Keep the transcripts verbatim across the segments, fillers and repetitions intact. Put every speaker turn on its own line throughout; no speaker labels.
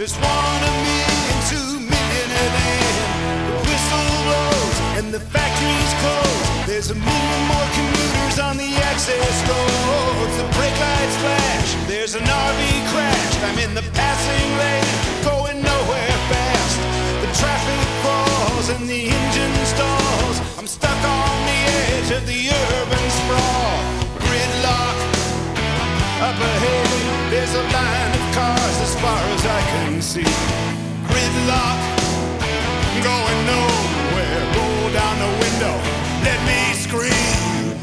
There's one of me and two million of them. The whistle blows and the factories close. There's a million more commuters on the access roads. The brake lights flash, there's an R V crash. I'm in the passing lane, going nowhere fast. The traffic falls and the engine stalls. I'm stuck on the edge of the urban sprawl. Gridlock. Up ahead, there's a line of cars as far as I can see. Gridlock, going nowhere. Roll down the window, let me scream.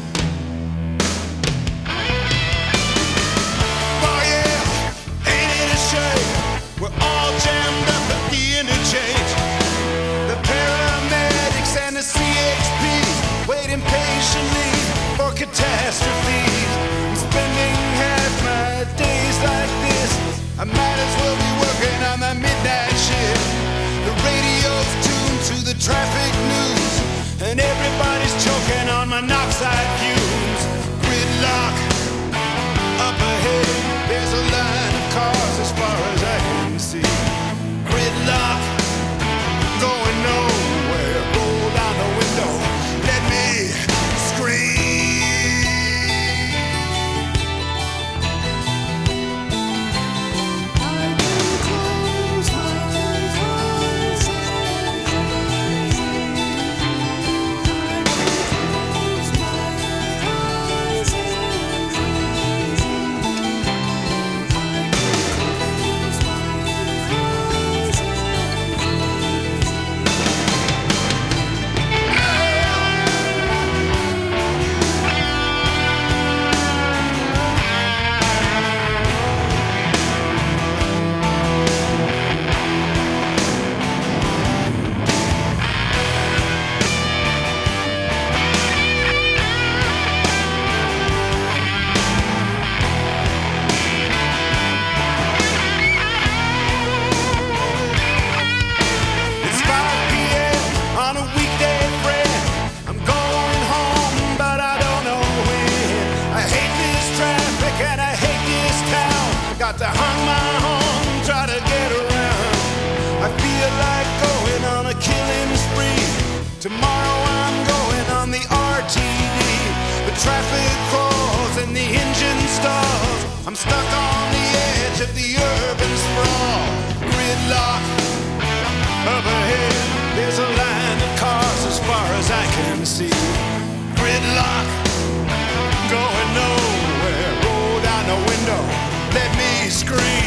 Oh yeah, ain't it a shame? We're all jammed up at the interchange. The paramedics and the C H Ps waiting patiently for catastrophes. I'm spending half my days like this. I might as well be working on the midnight shift. The radio's tuned to the traffic news, and everybody's choking on monoxide fumes. Gridlock, up ahead, there's a line of cars as far as I can see. Gridlock, going nowhere. Roll down the window, let me scream. To hung my horn, try to get around. I feel like going on a killing spree. Tomorrow I'm going on the R T D. The traffic crawls and the engine stalls. I'm stuck on the edge of the urban sprawl. Gridlock, up ahead, there's a line of cars as far as I can see. Gridlock, going nowhere. Roll down the window, let me scream.